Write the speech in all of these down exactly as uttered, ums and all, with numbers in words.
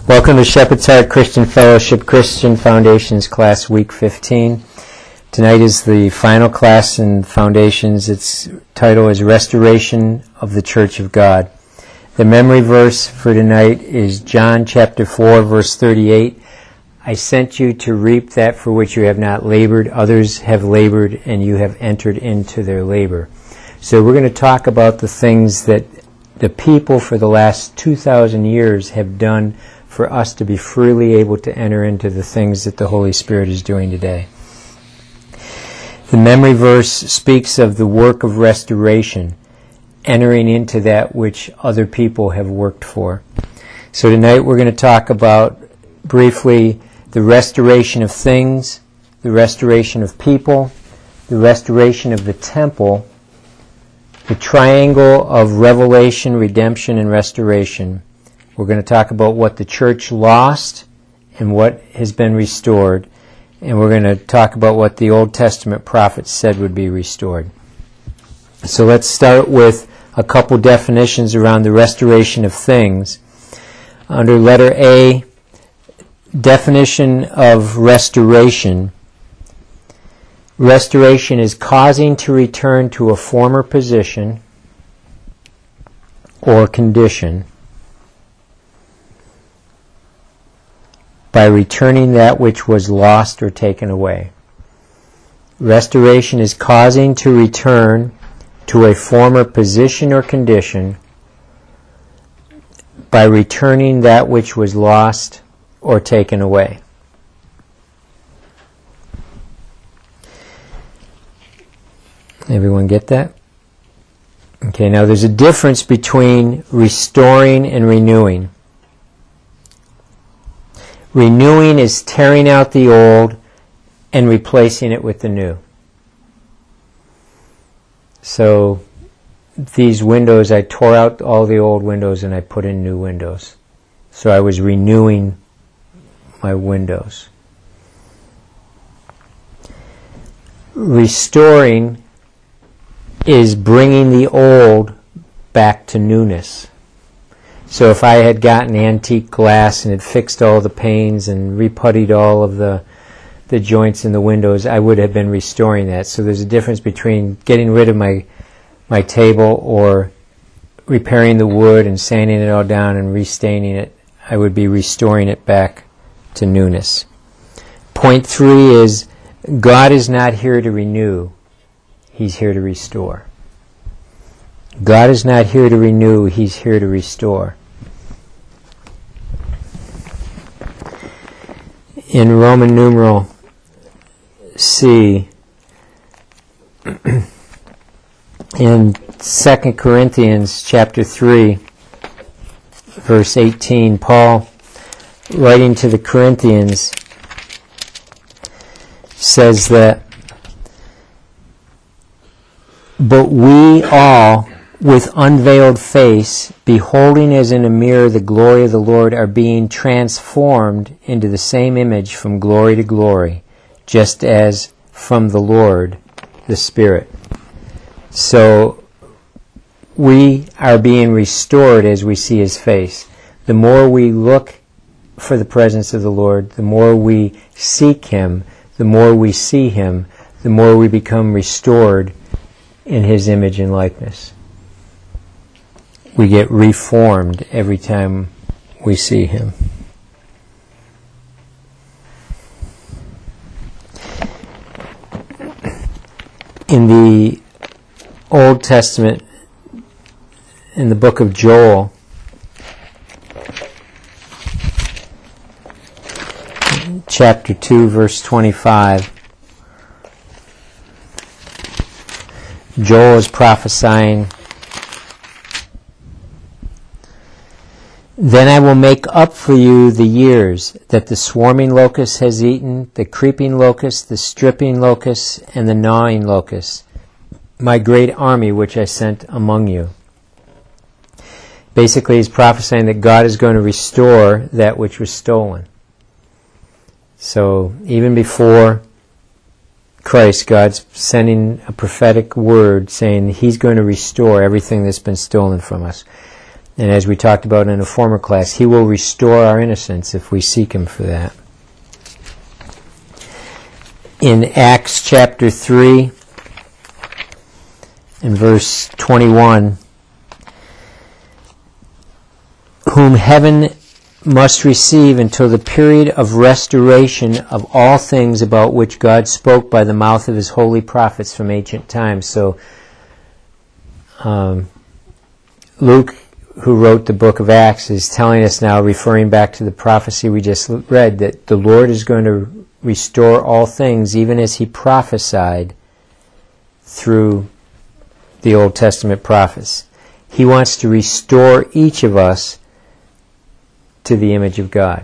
Welcome to Shepherd's Heart Christian Fellowship Christian Foundations class week fifteen. Tonight is the final class in Foundations. Its title is Restoration of the Church of God. The memory verse for tonight is John chapter four verse thirty-eight. I sent you to reap that for which you have not labored. Others have labored and you have entered into their labor. So we're going to talk about the things that the people for the last two thousand years have done for us to be freely able to enter into the things that the Holy Spirit is doing today. The memory verse speaks of the work of restoration, entering into that which other people have worked for. So tonight we're going to talk about briefly the restoration of things, the restoration of people, the restoration of the temple, the triangle of revelation, redemption, and restoration. We're going to talk about what the church lost and what has been restored. And we're going to talk about what the Old Testament prophets said would be restored. So let's start with a couple definitions around the restoration of things. Under letter A, definition of restoration. Restoration is causing to return to a former position or condition by returning that which was lost or taken away. Restoration is causing to return to a former position or condition by returning that which was lost or taken away. Everyone get that? Okay, now there's a difference between restoring and renewing. Renewing is tearing out the old and replacing it with the new. So these windows, I tore out all the old windows and I put in new windows. So I was renewing my windows. Restoring is bringing the old back to newness. So if I had gotten antique glass and had fixed all the panes and reputtied all of the the joints in the windows, I would have been restoring that. So there's a difference between getting rid of my my table or repairing the wood and sanding it all down and restaining it. I would be restoring it back to newness. Point three is God is not here to renew. He's here to restore. God is not here to renew. He's here to restore. In Roman numeral C, in Second Corinthians chapter three, verse eighteen, Paul, writing to the Corinthians, says that, "But we all, with unveiled face, beholding as in a mirror the glory of the Lord, are being transformed into the same image from glory to glory, just as from the Lord, the Spirit." So we are being restored as we see His face. The more we look for the presence of the Lord, the more we seek Him, the more we see Him, the more we become restored in His image and likeness. We get reformed every time we see Him. In the Old Testament, in the book of Joel, chapter two, verse twenty-five, Joel is prophesying, "Then I will make up for you the years that the swarming locust has eaten, the creeping locust, the stripping locust, and the gnawing locust, my great army which I sent among you." Basically, he's prophesying that God is going to restore that which was stolen. So even before Christ, God's sending a prophetic word saying He's going to restore everything that's been stolen from us. And as we talked about in a former class, He will restore our innocence if we seek Him for that. In Acts chapter three, in verse twenty-one, whom heaven must receive until the period of restoration of all things about which God spoke by the mouth of His holy prophets from ancient times. So, um, Luke, who wrote the book of Acts, is telling us now, referring back to the prophecy we just read, that the Lord is going to restore all things, even as He prophesied through the Old Testament prophets. He wants to restore each of us to the image of God.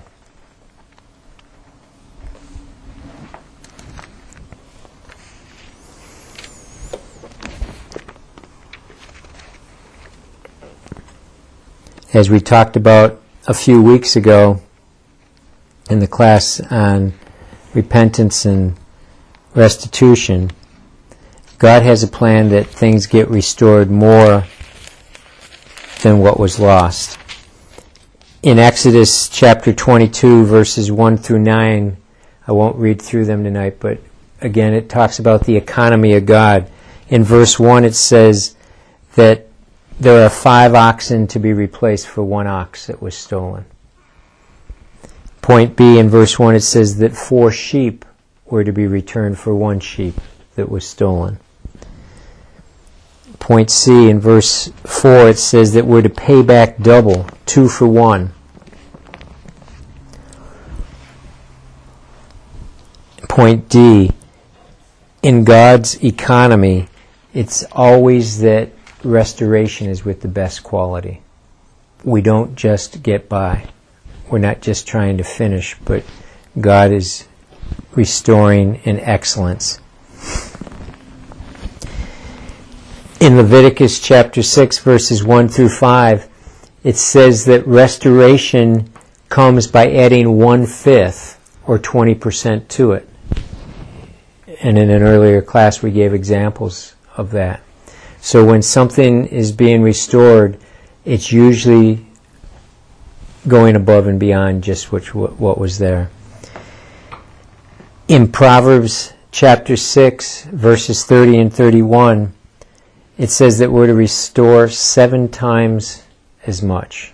As we talked about a few weeks ago in the class on repentance and restitution, God has a plan that things get restored more than what was lost. In Exodus chapter twenty-two, verses one through nine, I won't read through them tonight, but again, it talks about the economy of God. In verse one, it says that there are five oxen to be replaced for one ox that was stolen. Point B, in verse one, it says that four sheep were to be returned for one sheep that was stolen. Point C, in verse four, it says that we're to pay back double, two for one. Point D, in God's economy, it's always that restoration is with the best quality. We don't just get by. We're not just trying to finish, but God is restoring in excellence. In Leviticus chapter six, verses one through five, it says that restoration comes by adding one-fifth, or twenty percent to it. And in an earlier class we gave examples of that. So when something is being restored, it's usually going above and beyond just which, what was there. In Proverbs chapter six, verses thirty and thirty-one, it says that we're to restore seven times as much.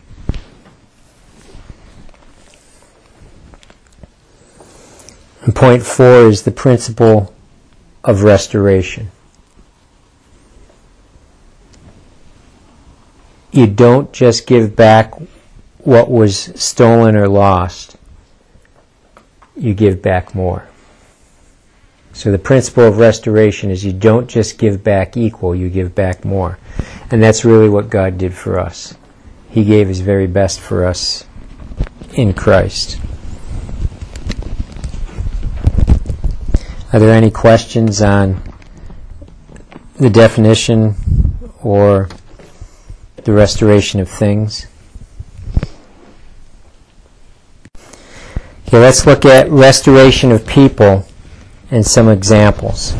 And point four is the principle of restoration. You don't just give back what was stolen or lost. You give back more. So the principle of restoration is you don't just give back equal, you give back more. And that's really what God did for us. He gave His very best for us in Christ. Are there any questions on the definition or the restoration of things? Okay, let's look at restoration of people and some examples.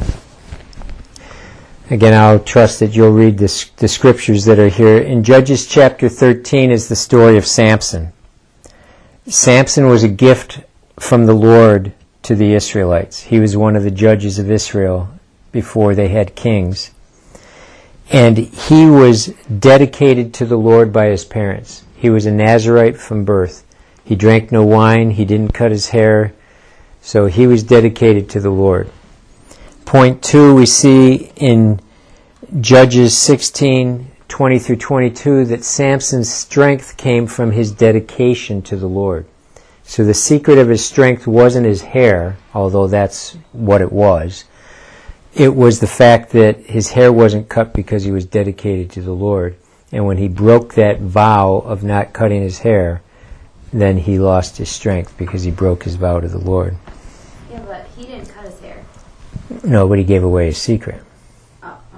Again, I'll trust that you'll read the, the scriptures that are here. In Judges chapter thirteen is the story of Samson. Samson was a gift from the Lord to the Israelites. He was one of the judges of Israel before they had kings. And he was dedicated to the Lord by his parents. He was a Nazirite from birth. He drank no wine. He didn't cut his hair. So he was dedicated to the Lord. Point two, we see in Judges sixteen, twenty through twenty-two, that Samson's strength came from his dedication to the Lord. So the secret of his strength wasn't his hair, although that's what it was. It was the fact that his hair wasn't cut because he was dedicated to the Lord. And when he broke that vow of not cutting his hair, then he lost his strength because he broke his vow to the Lord. Yeah, but he didn't cut his hair. No, but he gave away his secret. Oh, oh.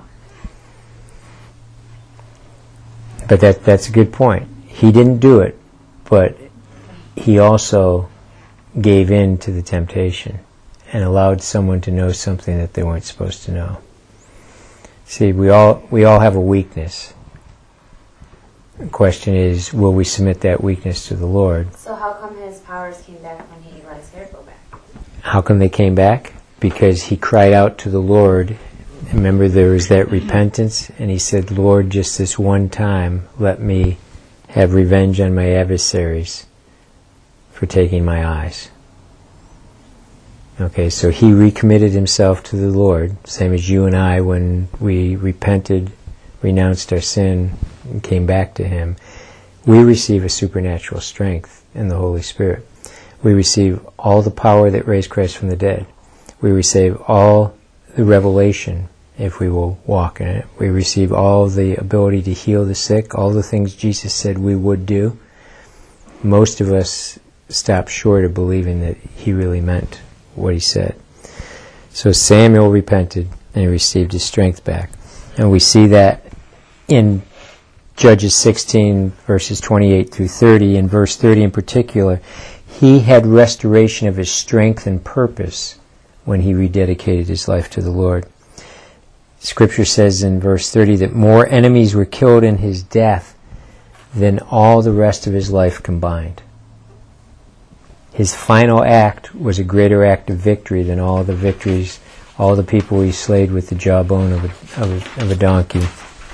But that that's a good point. He didn't do it, but he also gave in to the temptation and allowed someone to know something that they weren't supposed to know. See, we all we all have a weakness. The question is, will we submit that weakness to the Lord? So how come his powers came back when he let his hair go back? How come they came back? Because he cried out to the Lord. Remember, there was that repentance, and he said, Lord, just this one time, let me have revenge on my adversaries for taking my eyes. Okay, so he recommitted himself to the Lord, same as you and I, when we repented, renounced our sin, and came back to him. We receive a supernatural strength in the Holy Spirit. We receive all the power that raised Christ from the dead. We receive all the revelation, if we will walk in it. We receive all the ability to heal the sick, all the things Jesus said we would do. Most of us stop short of believing that he really meant what he said. So Samuel repented and he received his strength back. And we see that in Judges sixteen, verses twenty-eight through thirty. In verse thirty in particular, he had restoration of his strength and purpose when he rededicated his life to the Lord. Scripture says in verse thirty that more enemies were killed in his death than all the rest of his life combined. His final act was a greater act of victory than all the victories, all the people he slayed with the jawbone of a, of a, of a donkey.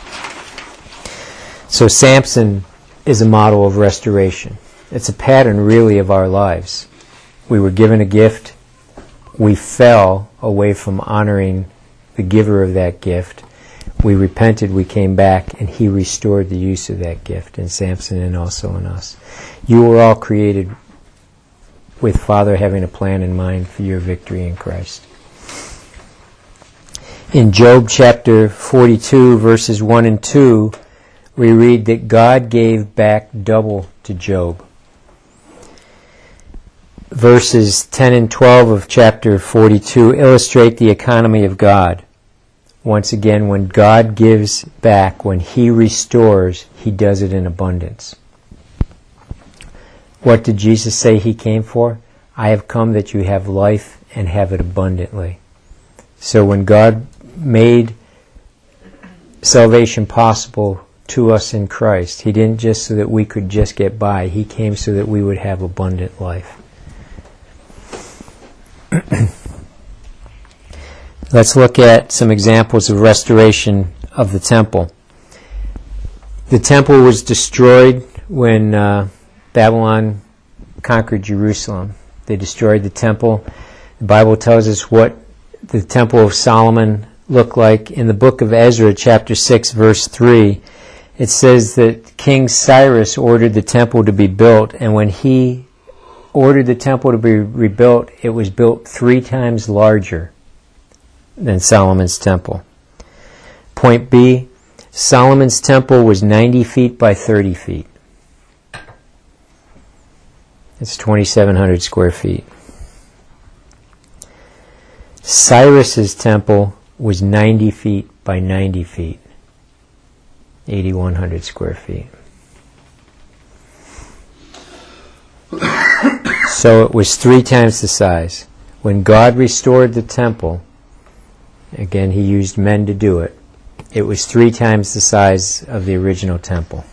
So Samson is a model of restoration. It's a pattern really of our lives. We were given a gift. We fell away from honoring the giver of that gift. We repented, we came back, and he restored the use of that gift in Samson and also in us. You were all created with Father having a plan in mind for your victory in Christ. In Job chapter forty-two, verses one and two, we read that God gave back double to Job. Verses ten and twelve of chapter forty-two illustrate the economy of God. Once again, when God gives back, when he restores, he does it in abundance. What did Jesus say he came for? I have come that you have life and have it abundantly. So when God made salvation possible to us in Christ, he didn't just so that we could just get by. He came so that we would have abundant life. Let's look at some examples of restoration of the temple. The temple was destroyed when uh, Babylon conquered Jerusalem. They destroyed the temple. The Bible tells us what the temple of Solomon looked like. In the book of Ezra, chapter six, verse three, it says that King Cyrus ordered the temple to be built, and when he ordered the temple to be rebuilt, it was built three times larger than Solomon's temple. Point B, Solomon's temple was ninety feet by thirty feet. It's twenty-seven hundred square feet. Cyrus's temple was ninety feet by ninety feet. eighty-one hundred square feet. So it was three times the size. When God restored the temple, again, he used men to do it, it was three times the size of the original temple.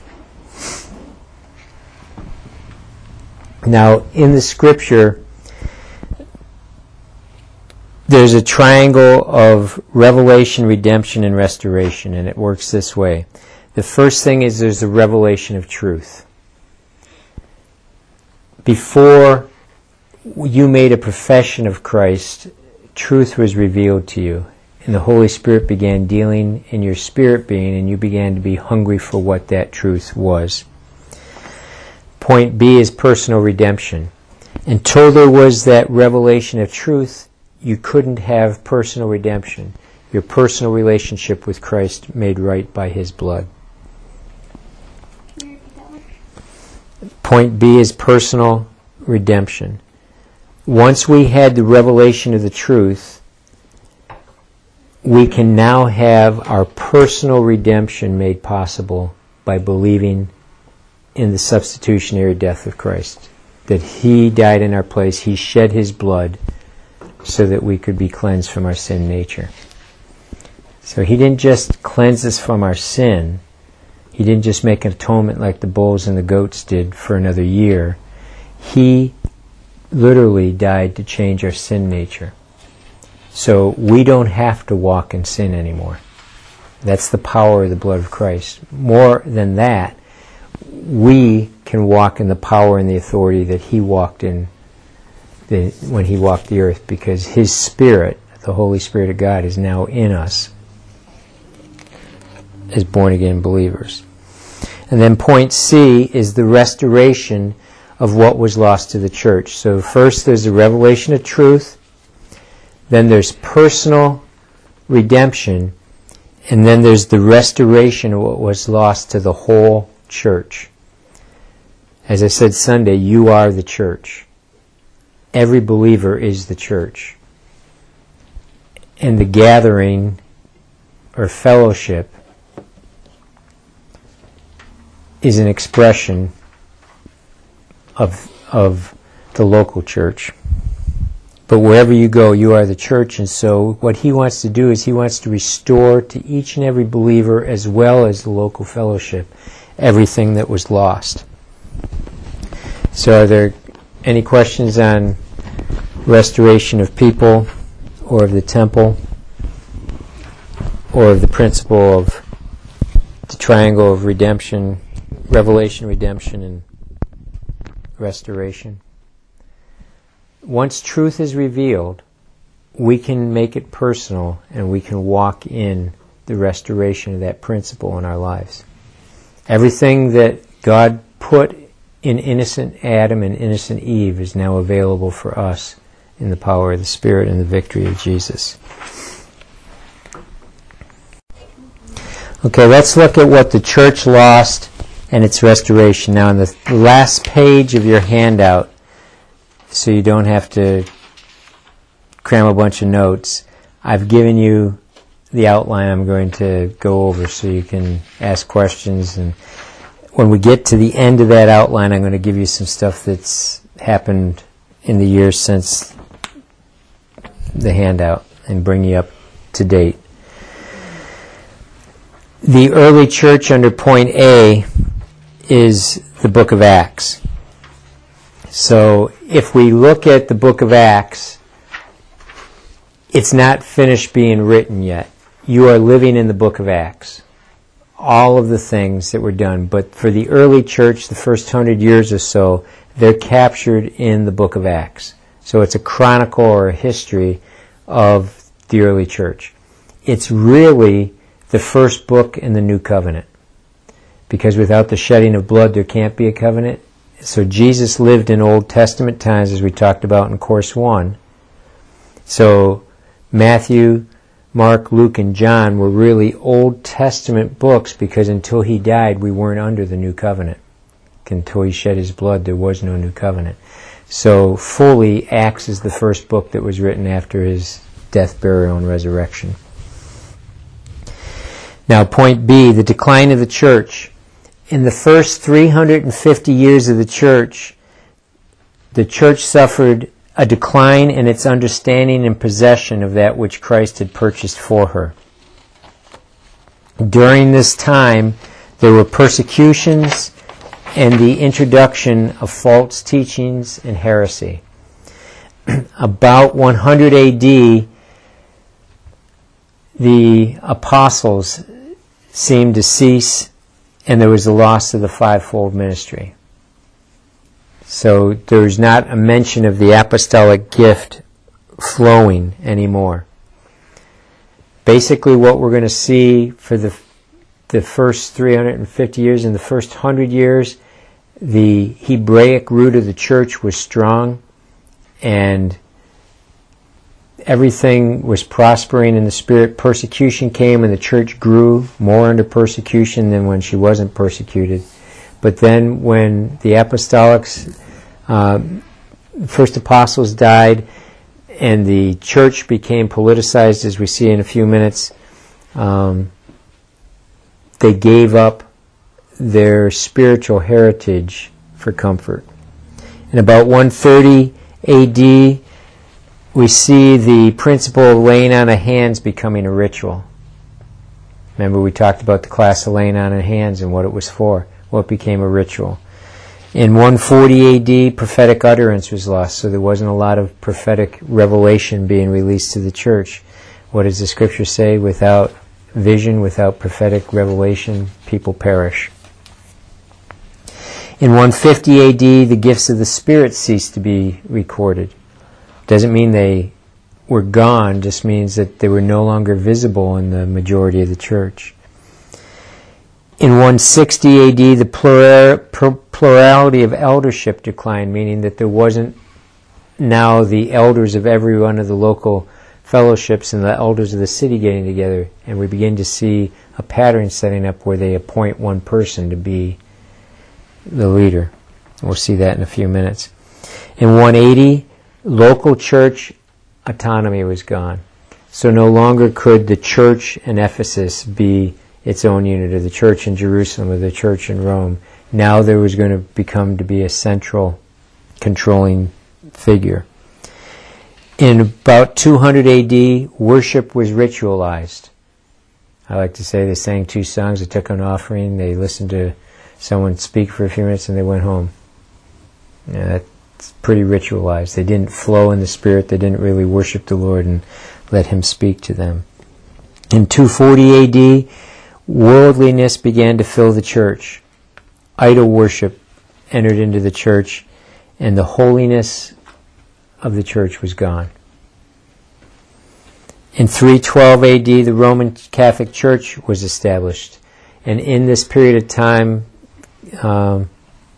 Now, in the scripture, there's a triangle of revelation, redemption, and restoration, and it works this way. The first thing is there's the revelation of truth. Before you made a profession of Christ, truth was revealed to you, and the Holy Spirit began dealing in your spirit being, and you began to be hungry for what that truth was. Point B is personal redemption. Until there was that revelation of truth, you couldn't have personal redemption, your personal relationship with Christ made right by his blood. Point B is personal redemption. Once we had the revelation of the truth, we can now have our personal redemption made possible by believing in the substitutionary death of Christ. That he died in our place, he shed his blood so that we could be cleansed from our sin nature. So he didn't just cleanse us from our sin, He didn't just make an atonement like the bulls and the goats did for another year. He literally died to change our sin nature. So we don't have to walk in sin anymore. That's the power of the blood of Christ. More than that, we can walk in the power and the authority that He walked in the, when He walked the earth, because His Spirit, the Holy Spirit of God, is now in us as born-again believers. And then point C is the restoration of what was lost to the church. So first there's the revelation of truth, then there's personal redemption, and then there's the restoration of what was lost to the whole church. As I said Sunday, you are the church. Every believer is the church. And the gathering or fellowship is an expression of, of the local church. But wherever you go, you are the church, and so what He wants to do is He wants to restore to each and every believer, as well as the local fellowship, everything that was lost. So are there any questions on restoration of people, or of the temple, or of the principle of the triangle of redemption, revelation, redemption, and restoration? Once truth is revealed, we can make it personal, and we can walk in the restoration of that principle in our lives. Everything that God put in innocent Adam and innocent Eve is now available for us in the power of the Spirit and the victory of Jesus. Okay, let's look at what the church lost and its restoration. Now, on the last page of your handout, so you don't have to cram a bunch of notes, I've given you the outline I'm going to go over so you can ask questions. And when we get to the end of that outline, I'm going to give you some stuff that's happened in the years since the handout and bring you up to date. The early church under point A is the book of Acts. So if we look at the book of Acts, it's not finished being written yet. You are living in the book of Acts. All of the things that were done. But for the early church, the first hundred years or so, they're captured in the book of Acts. So it's a chronicle or a history of the early church. It's really the first book in the New Covenant. Because without the shedding of blood, there can't be a covenant. So Jesus lived in Old Testament times, as we talked about in Course one. So Matthew, Mark, Luke, and John were really Old Testament books, because until He died, we weren't under the New Covenant. Until He shed His blood, there was no New Covenant. So fully, Acts is the first book that was written after His death, burial, and resurrection. Now, point B, the decline of the church. In the first three hundred fifty years of the church, the church suffered a decline in its understanding and possession of that which Christ had purchased for her. During this time, there were persecutions and the introduction of false teachings and heresy. About one hundred A D, the apostles seemed to cease, and there was the loss of the fivefold ministry. So there's not a mention of the apostolic gift flowing anymore. Basically, what we're going to see for the the first three hundred fifty years, in the first one hundred years, the Hebraic root of the church was strong, and everything was prospering in the Spirit. Persecution came, and the church grew more under persecution than when she wasn't persecuted. But then when the apostolics, uh, first apostles died, and the church became politicized, as we see in a few minutes, um, they gave up their spiritual heritage for comfort. In about one thirty A D, we see the principle of laying on of hands becoming a ritual. Remember we talked about the class of laying on of hands and what it was for. Well, it became a ritual. In one forty A D, prophetic utterance was lost, so there wasn't a lot of prophetic revelation being released to the church. What does the scripture say? Without vision, without prophetic revelation, people perish. In one fifty A D, the gifts of the Spirit ceased to be recorded. Doesn't mean they were gone, just means that they were no longer visible in the majority of the church. In one sixty A D, the plural, plurality of eldership declined, meaning that there wasn't now the elders of every one of the local fellowships and the elders of the city getting together, and we begin to see a pattern setting up where they appoint one person to be the leader. We'll see that in a few minutes. In one eighty, local church autonomy was gone. So no longer could the church in Ephesus be its own unit, or the church in Jerusalem, or the church in Rome. Now there was going to become to be a central controlling figure. In about two hundred A D, worship was ritualized. I like to say they sang two songs, they took an offering, they listened to someone speak for a few minutes, and they went home. Yeah, that's pretty ritualized. They didn't flow in the Spirit, they didn't really worship the Lord and let Him speak to them. In two forty A D, worldliness began to fill the church. Idol worship entered into the church, and the holiness of the church was gone. In three twelve A D, the Roman Catholic Church was established. And in this period of time, um,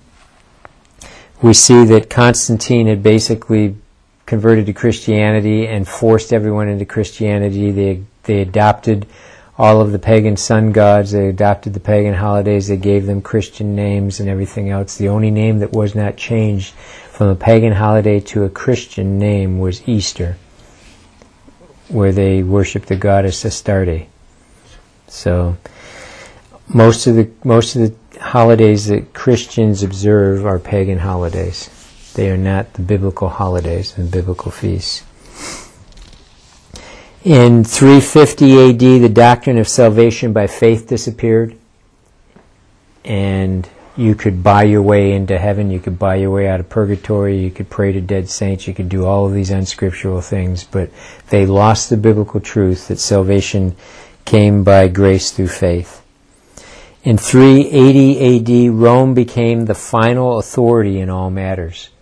we see that Constantine had basically converted to Christianity and forced everyone into Christianity. They, they adopted all of the pagan sun gods, they adopted the pagan holidays, they gave them Christian names and everything else. The only name that was not changed from a pagan holiday to a Christian name was Easter, where they worshiped the goddess Astarte. So most of the most of the holidays that Christians observe are pagan holidays. They are not the biblical holidays and biblical feasts. In three fifty A D, the doctrine of salvation by faith disappeared, and you could buy your way into heaven, you could buy your way out of purgatory, you could pray to dead saints, you could do all of these unscriptural things, but they lost the biblical truth that salvation came by grace through faith. In three eighty A D, Rome became the final authority in all matters.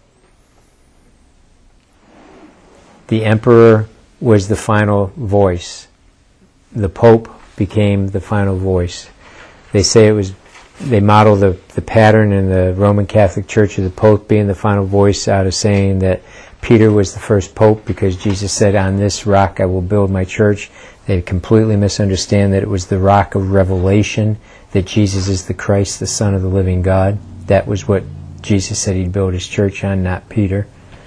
The emperor was the final voice. The Pope became the final voice. They say it was, they model the, the pattern in the Roman Catholic Church of the Pope being the final voice out of saying that Peter was the first Pope because Jesus said, "On this rock I will build my church." They completely misunderstand that it was the rock of revelation, that Jesus is the Christ, the Son of the living God. That was what Jesus said He'd build His church on, not Peter.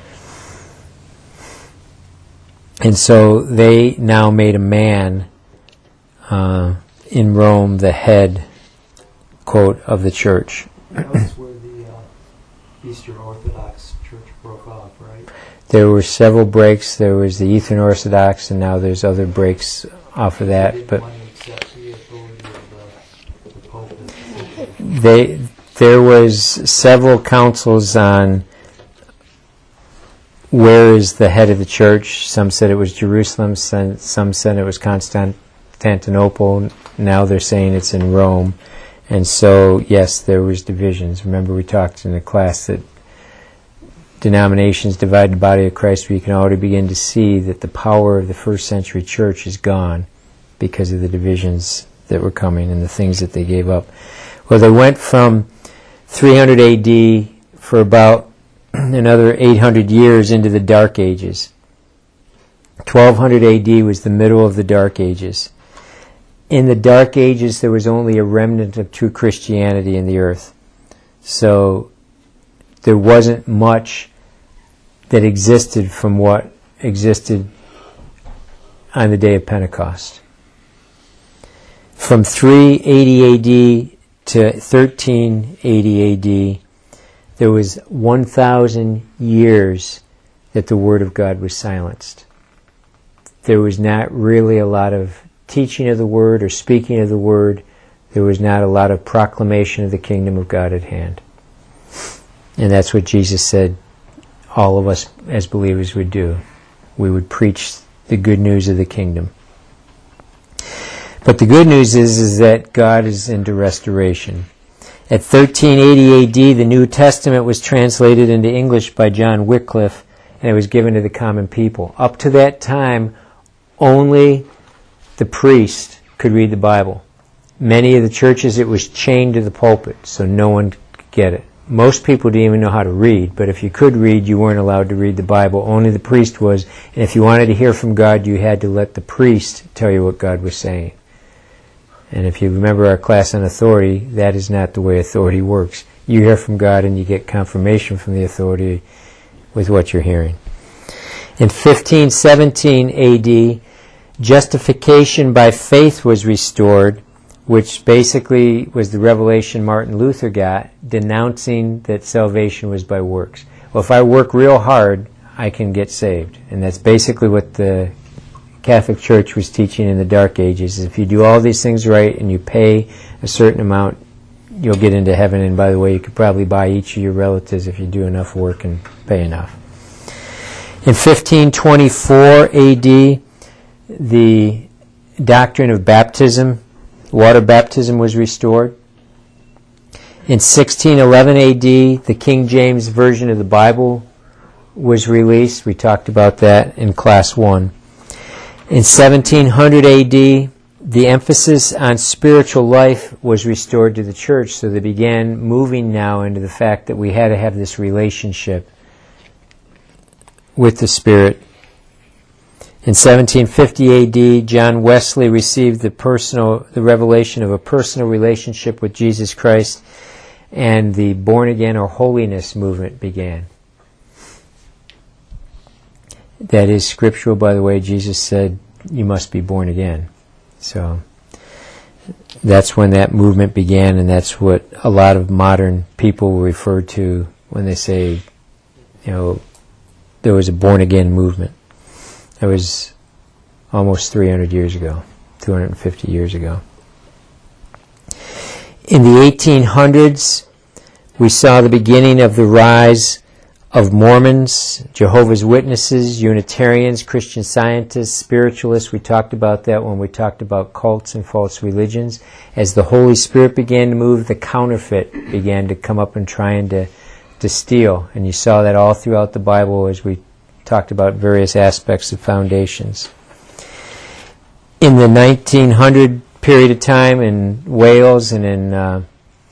And so they now made a man uh, in Rome the head, quote, of the church. That's where the uh, Eastern Orthodox Church broke off, right? There were several breaks. There was the Eastern Orthodox, and now there's other breaks off of that. They But didn't want to accept the authority of the, the Pope. they, there was several councils on where is the head of the church. Some said it was Jerusalem, some, some said it was Constantinople. Now they're saying it's in Rome. And so, yes, there was divisions. Remember we talked in the class that denominations divide the body of Christ. We can already begin to see that the power of the first century church is gone because of the divisions that were coming and the things that they gave up. Well, they went from three hundred A D for about another eight hundred years into the Dark Ages. twelve hundred A D was the middle of the Dark Ages. In the Dark Ages, there was only a remnant of true Christianity in the earth. So there wasn't much that existed from what existed on the day of Pentecost. From three eighty A D to thirteen eighty A D, there was one thousand years that the Word of God was silenced. There was not really a lot of teaching of the Word or speaking of the Word, there was not a lot of proclamation of the kingdom of God at hand. And that's what Jesus said all of us as believers would do. We would preach the good news of the kingdom. But the good news is, is that God is into restoration. At thirteen eighty A D, the New Testament was translated into English by John Wycliffe, and it was given to the common people. Up to that time, only the priest could read the Bible. Many of the churches, it was chained to the pulpit, so no one could get it. Most people didn't even know how to read, but if you could read, you weren't allowed to read the Bible. Only the priest was, and if you wanted to hear from God, you had to let the priest tell you what God was saying. And if you remember our class on authority, that is not the way authority works. You hear from God and you get confirmation from the authority with what you're hearing. In fifteen seventeen A D, justification by faith was restored, which basically was the revelation Martin Luther got, denouncing that salvation was by works. Well, if I work real hard, I can get saved. And that's basically what the Catholic Church was teaching in the Dark Ages. If you do all these things right and you pay a certain amount, you'll get into heaven. And by the way, you could probably buy each of your relatives if you do enough work and pay enough. In fifteen twenty-four A D, the doctrine of baptism, water baptism, was restored. In sixteen eleven A D, the King James Version of the Bible was released. We talked about that in class one. In seventeen hundred A D, the emphasis on spiritual life was restored to the church, so they began moving now into the fact that we had to have this relationship with the Spirit. In seventeen fifty A D, John Wesley received the personal, the revelation of a personal relationship with Jesus Christ, and the born-again or holiness movement began. That is scriptural, by the way. Jesus said, you must be born again. So that's when that movement began, and that's what a lot of modern people refer to when they say, you know, there was a born-again movement. That was almost three hundred years ago, two hundred fifty years ago. In the eighteen hundreds, we saw the beginning of the rise of Mormons, Jehovah's Witnesses, Unitarians, Christian Scientists, spiritualists. We talked about that when we talked about cults and false religions. As the Holy Spirit began to move, the counterfeit began to come up and trying to, to steal. And you saw that all throughout the Bible as we talked about various aspects of foundations. In the nineteen hundred period of time in Wales and in uh,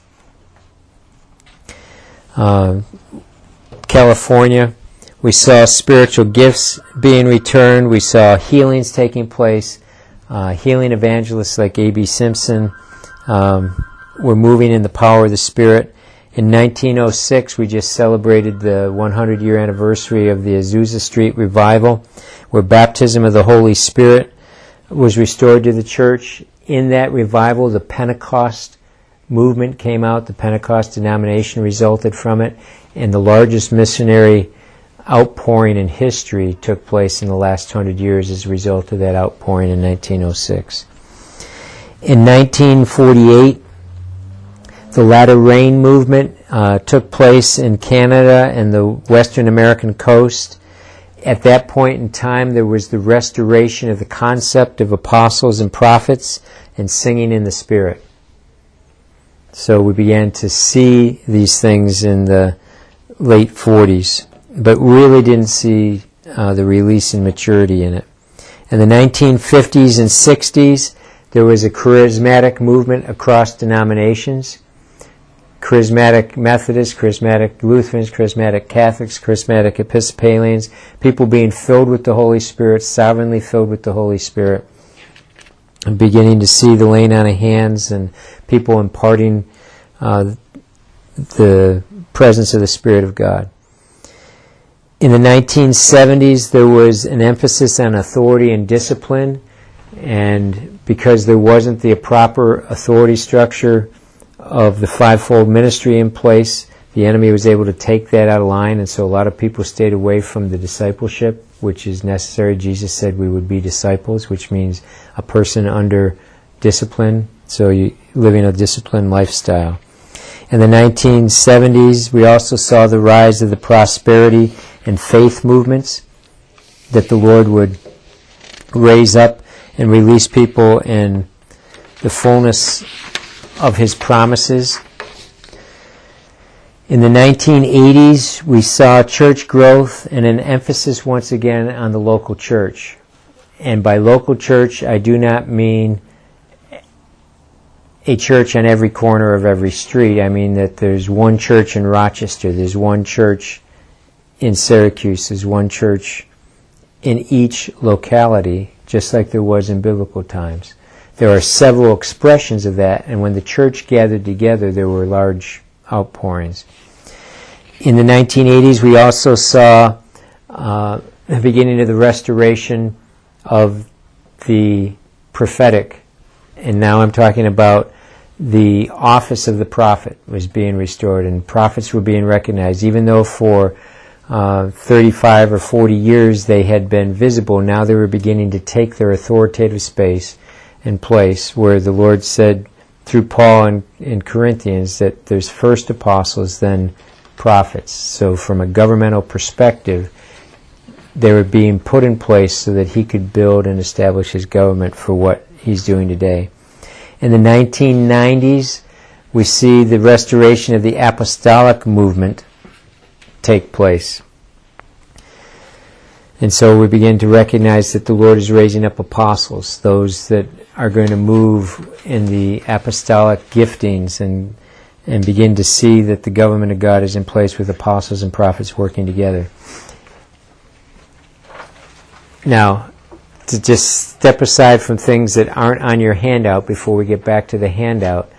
uh, California, we saw spiritual gifts being returned. We saw healings taking place. Uh, healing evangelists like A B Simpson um, were moving in the power of the Spirit. In nineteen oh six, we just celebrated the one hundred year anniversary of the Azusa Street Revival, where baptism of the Holy Spirit was restored to the church. In that revival, the Pentecost movement came out. The Pentecost denomination resulted from it. And the largest missionary outpouring in history took place in the last hundred years as a result of that outpouring in nineteen oh six. In nineteen forty-eight, the Latter Rain movement uh, took place in Canada and the Western American coast. At that point in time, there was the restoration of the concept of apostles and prophets and singing in the Spirit. So we began to see these things in the late forties, but really didn't see uh, the release and maturity in it. In the nineteen fifties and sixties, there was a charismatic movement across denominations. Charismatic Methodists, charismatic Lutherans, charismatic Catholics, charismatic Episcopalians, people being filled with the Holy Spirit, sovereignly filled with the Holy Spirit. I'm beginning to see the laying on of hands and people imparting uh, the presence of the Spirit of God. In the nineteen seventies, there was an emphasis on authority and discipline, and because there wasn't the proper authority structure of the fivefold ministry in place, The enemy was able to take that out of line, and so a lot of people stayed away from the discipleship, which is necessary. Jesus said we would be disciples, which means a person under discipline, so you living a disciplined lifestyle. In the nineteen seventies, we also saw the rise of the prosperity and faith movements, that the Lord would raise up and release people in the fullness of His promises. In the nineteen eighties, we saw church growth and an emphasis once again on the local church. And by local church, I do not mean a church on every corner of every street. I mean that there's one church in Rochester, there's one church in Syracuse, there's one church in each locality, just like there was in biblical times. There are several expressions of that, and when the church gathered together, there were large outpourings. In the nineteen eighties, we also saw uh, the beginning of the restoration of the prophetic, and now I'm talking about the office of the prophet was being restored, and prophets were being recognized. Even though for uh, thirty-five or forty years they had been visible, now they were beginning to take their authoritative space and place, where the Lord said through Paul in, in Corinthians that there's first apostles, then prophets. So from a governmental perspective, they were being put in place so that He could build and establish His government for what He's doing today. In the nineteen nineties, we see the restoration of the apostolic movement take place. And so we begin to recognize that the Lord is raising up apostles, those that are going to move in the apostolic giftings, and and begin to see that the government of God is in place with apostles and prophets working together. Now, to just step aside from things that aren't on your handout before we get back to the handout,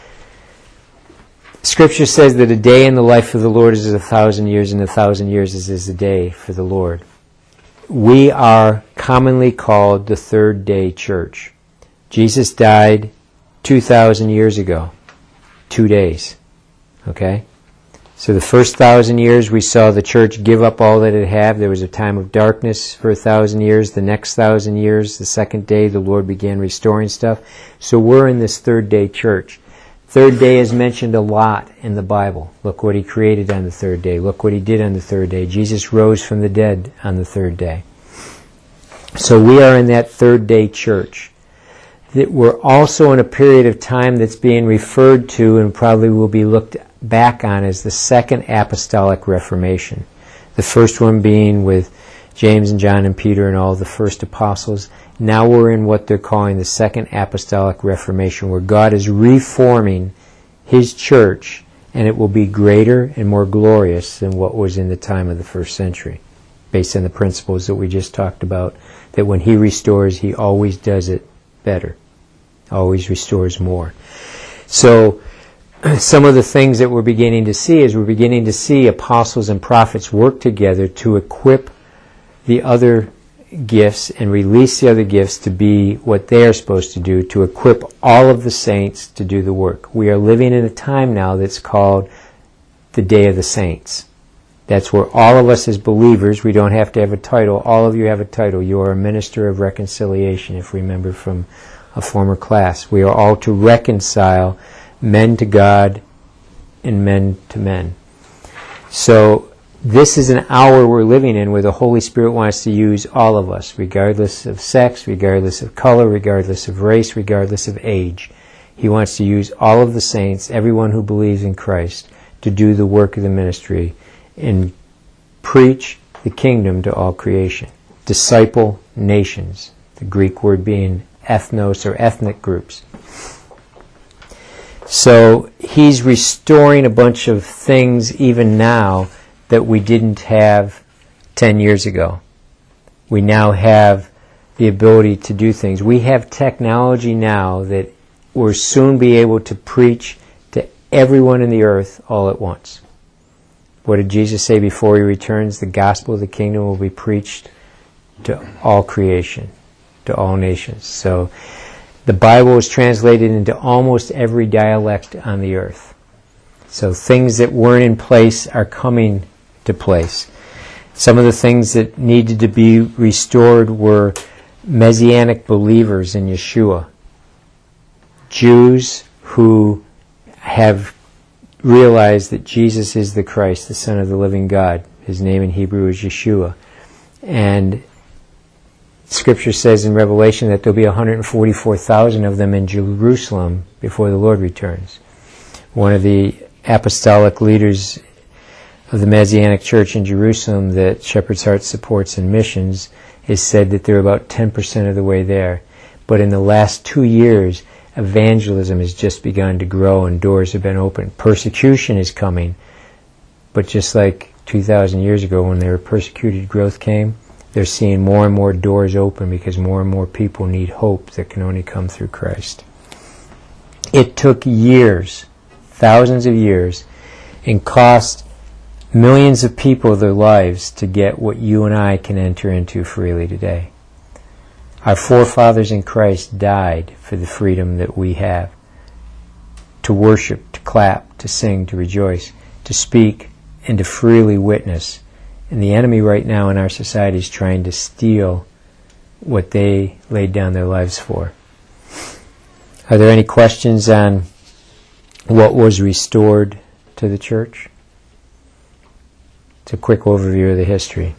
Scripture says that a day in the life of the Lord is as a thousand years, and a thousand years is as a day for the Lord. We are commonly called the third day church. Jesus died two thousand years ago. Two days. Okay? So the first thousand years we saw the church give up all that it had. There was a time of darkness for a thousand years. The next thousand years, the second day, the Lord began restoring stuff. So we're in this third day church. Third day is mentioned a lot in the Bible. Look what He created on the third day. Look what He did on the third day. Jesus rose from the dead on the third day. So we are in that third day church. That we're also in a period of time that's being referred to and probably will be looked back on as the Second Apostolic Reformation. The first one being with James and John and Peter and all the first apostles. Now we're in what they're calling the Second Apostolic Reformation, where God is reforming His church, and it will be greater and more glorious than what was in the time of the first century, based on the principles that we just talked about, that when He restores, He always does it better, always restores more. So some of the things that we're beginning to see is we're beginning to see apostles and prophets work together to equip the other gifts and release the other gifts to be what they are supposed to do, to equip all of the saints to do the work. We are living in a time now that's called the Day of the Saints. That's where all of us as believers, we don't have to have a title, all of you have a title. You are a minister of reconciliation, if we remember from a former class. We are all to reconcile men to God and men to men. So this is an hour we're living in where the Holy Spirit wants to use all of us, regardless of sex, regardless of color, regardless of race, regardless of age. He wants to use all of the saints, everyone who believes in Christ, to do the work of the ministry and preach the kingdom to all creation. Disciple nations, the Greek word being ethnos or ethnic groups. So He's restoring a bunch of things even now that we didn't have ten years ago. We now have the ability to do things. We have technology now that we'll soon be able to preach to everyone in the earth all at once. What did Jesus say before He returns? The gospel of the kingdom will be preached to all creation, to all nations. So the Bible is translated into almost every dialect on the earth. So things that weren't in place are coming to place. Some of the things that needed to be restored were Messianic believers in Yeshua. Jews who have realized that Jesus is the Christ, the Son of the living God. His name in Hebrew is Yeshua. And Scripture says in Revelation that there'll be one hundred forty-four thousand of them in Jerusalem before the Lord returns. One of the apostolic leaders of the Messianic Church in Jerusalem that Shepherd's Heart supports in missions has said that they're about ten percent of the way there. But in the last two years, evangelism has just begun to grow and doors have been opened. Persecution is coming, but just like two thousand years ago when they were persecuted, growth came, they're seeing more and more doors open because more and more people need hope that can only come through Christ. It took years, thousands of years, and cost millions of people their lives to get what you and I can enter into freely today. Our forefathers in Christ died for the freedom that we have. To worship, to clap, to sing, to rejoice, to speak, and to freely witness. And the enemy right now in our society is trying to steal what they laid down their lives for. Are there any questions on what was restored to the church? It's a quick overview of the history.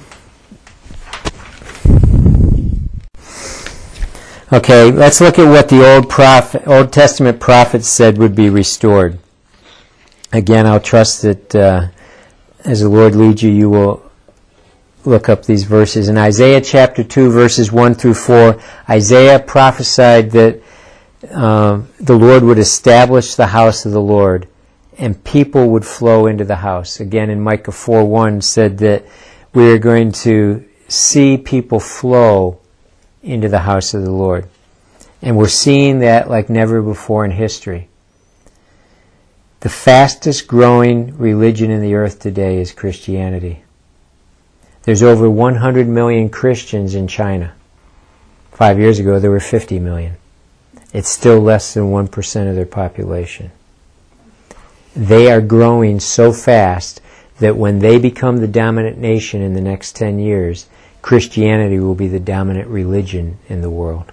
Okay, let's look at what the Old prophet, Old Testament prophets said would be restored. Again, I'll trust that uh, as the Lord leads you, you will look up these verses. In Isaiah chapter two, verses one through four, Isaiah prophesied that uh, the Lord would establish the house of the Lord and people would flow into the house. Again, in Micah four one said that we are going to see people flow into the house of the Lord. And we're seeing that like never before in history. The fastest growing religion in the earth today is Christianity. There's over one hundred million Christians in China. Five years ago there were fifty million. It's still less than one percent of their population. They are growing so fast that when they become the dominant nation in the next ten years, Christianity will be the dominant religion in the world.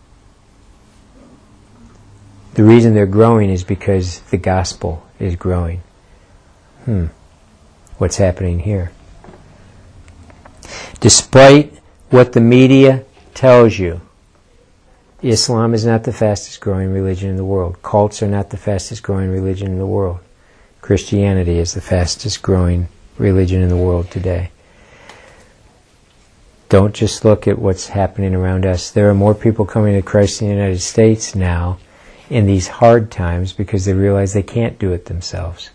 The reason they're growing is because the gospel is growing. Hmm. What's happening here? Despite what the media tells you, Islam is not the fastest growing religion in the world. Cults are not the fastest growing religion in the world. Christianity is the fastest growing religion in the world today. Don't just look at what's happening around us. There are more people coming to Christ in the United States now in these hard times because they realize they can't do it themselves.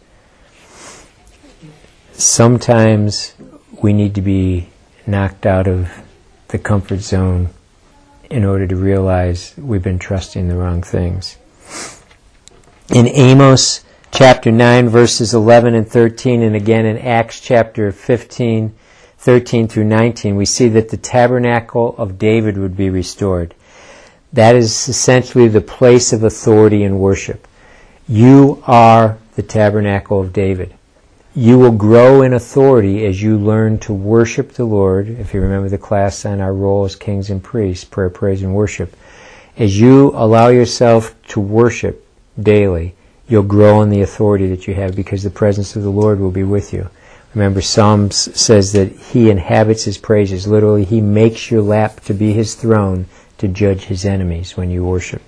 Sometimes we need to be knocked out of the comfort zone in order to realize we've been trusting the wrong things. In Amos chapter nine, verses eleven and thirteen, and again in Acts chapter fifteen, thirteen through nineteen, we see that the tabernacle of David would be restored. That is essentially the place of authority and worship. You are the tabernacle of David. You will grow in authority as you learn to worship the Lord. If you remember the class on our role as kings and priests, prayer, praise, and worship. As you allow yourself to worship daily, you'll grow in the authority that you have because the presence of the Lord will be with you. Remember, Psalms says that He inhabits His praises. Literally, He makes your lap to be His throne to judge His enemies when you worship.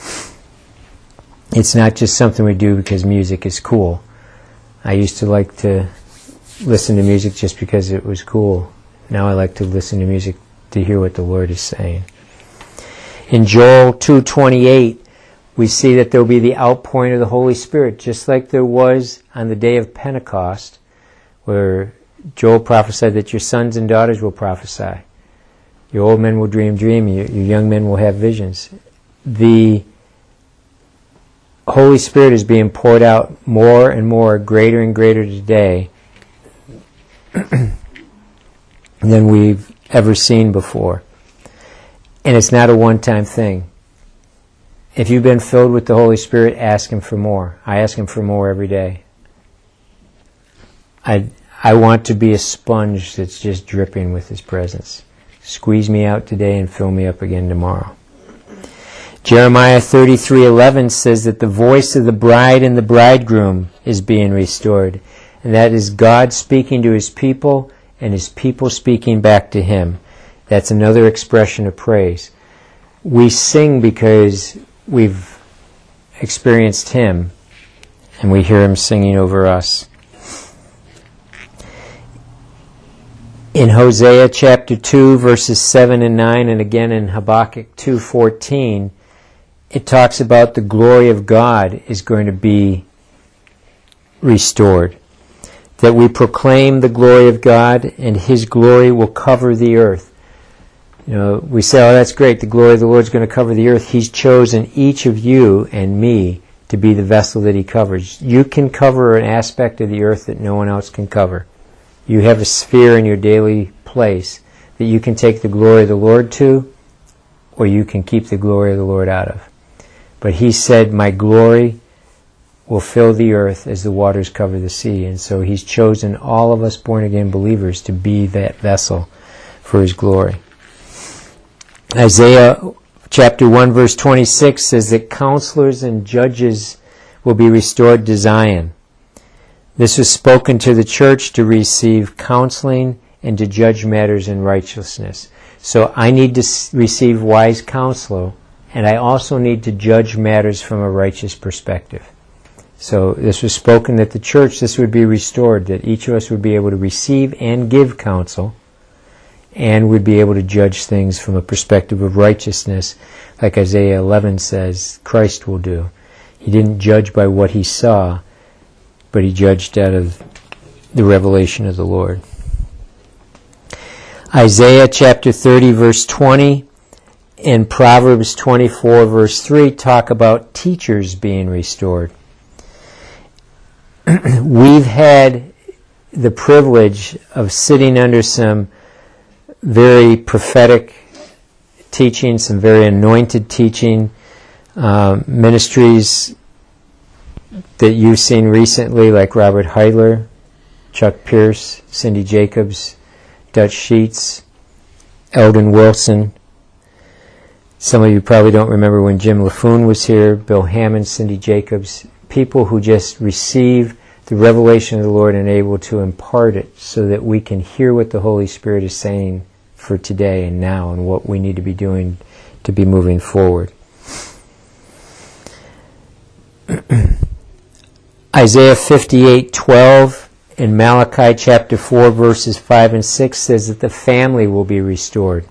It's not just something we do because music is cool. I used to like to listen to music just because it was cool. Now I like to listen to music to hear what the Lord is saying. In Joel two twenty-eight, we see that there will be the outpouring of the Holy Spirit, just like there was on the day of Pentecost, where Joel prophesied that your sons and daughters will prophesy. Your old men will dream dream, your, your young men will have visions. The Holy Spirit is being poured out more and more, greater and greater today than we've ever seen before. And it's not a one-time thing. If you've been filled with the Holy Spirit, ask Him for more. I ask Him for more every day. I, I want to be a sponge that's just dripping with His presence. Squeeze me out today and fill me up again tomorrow. Jeremiah thirty-three eleven says that the voice of the bride and the bridegroom is being restored. And that is God speaking to His people and His people speaking back to Him. That's another expression of praise. We sing because we've experienced Him and we hear Him singing over us. In Hosea chapter two, verses seven and nine, and again in Habakkuk two fourteen, it talks about the glory of God is going to be restored. That we proclaim the glory of God and His glory will cover the earth. You know, we say, oh, that's great, the glory of the Lord is going to cover the earth. He's chosen each of you and me to be the vessel that He covers. You can cover an aspect of the earth that no one else can cover. You have a sphere in your daily place that you can take the glory of the Lord to, or you can keep the glory of the Lord out of. But He said, my glory will fill the earth as the waters cover the sea. And so He's chosen all of us born-again believers to be that vessel for His glory. Isaiah chapter one verse twenty-six says that counselors and judges will be restored to Zion. This was spoken to the church to receive counseling and to judge matters in righteousness. So I need to receive wise counsel, and I also need to judge matters from a righteous perspective. So this was spoken at the church, this would be restored, that each of us would be able to receive and give counsel, and would be able to judge things from a perspective of righteousness, like Isaiah eleven says Christ will do. He didn't judge by what He saw, but He judged out of the revelation of the Lord. Isaiah chapter thirty verse twenty and Proverbs twenty-four verse three talk about teachers being restored. We've had the privilege of sitting under some very prophetic teaching, some very anointed teaching, uh, ministries that you've seen recently, like Robert Heidler, Chuck Pierce, Cindy Jacobs, Dutch Sheets, Eldon Wilson. Some of you probably don't remember when Jim LaFoon was here, Bill Hammond, Cindy Jacobs, people who just receive the revelation of the Lord and able to impart it so that we can hear what the Holy Spirit is saying for today and now and what we need to be doing to be moving forward. Isaiah fifty-eight twelve and Malachi chapter four verses five and six says that the family will be restored.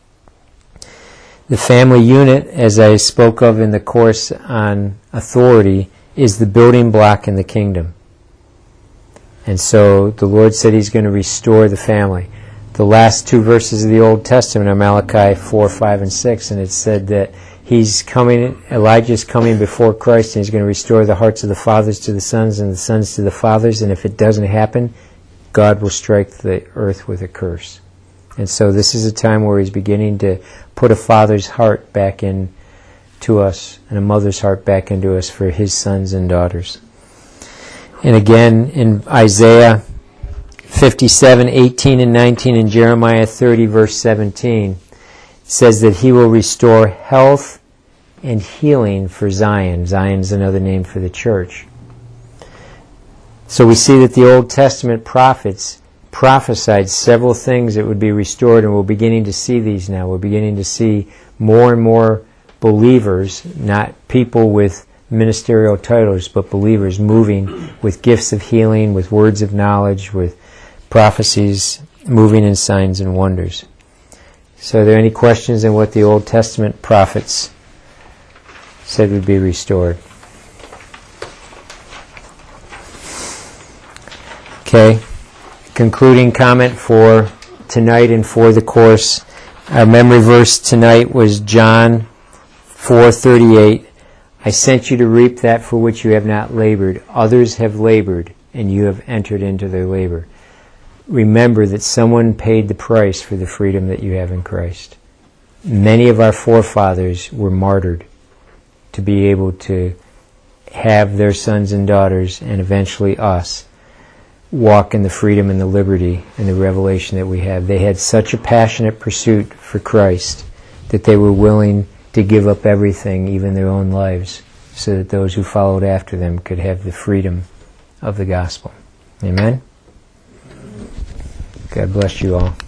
The family unit, as I spoke of in the course on authority, is the building block in the kingdom. And so the Lord said He's going to restore the family. The last two verses of the Old Testament are Malachi four, five, and six, and it said that He's coming, Elijah's coming before Christ, and He's going to restore the hearts of the fathers to the sons and the sons to the fathers, and if it doesn't happen, God will strike the earth with a curse. And so this is a time where He's beginning to put a father's heart back in to us and a mother's heart back into us for His sons and daughters. And again in Isaiah fifty-seven, eighteen and nineteen and Jeremiah thirty verse seventeen it says that He will restore health and healing for Zion. Zion is another name for the church. So we see that the Old Testament prophets prophesied several things that would be restored, and we're beginning to see these now. We're beginning to see more and more believers, not people with ministerial titles, but believers moving with gifts of healing, with words of knowledge, with prophecies, moving in signs and wonders. So are there any questions on what the Old Testament prophets said would be restored? Okay. Concluding comment for tonight and for the course. Our memory verse tonight was John four thirty-eight. I sent you to reap that for which you have not labored. Others have labored, and you have entered into their labor. Remember that someone paid the price for the freedom that you have in Christ. Many of our forefathers were martyred to be able to have their sons and daughters, and eventually us, walk in the freedom and the liberty and the revelation that we have. They had such a passionate pursuit for Christ that they were willing to give up everything, even their own lives, so that those who followed after them could have the freedom of the gospel. Amen? God bless you all.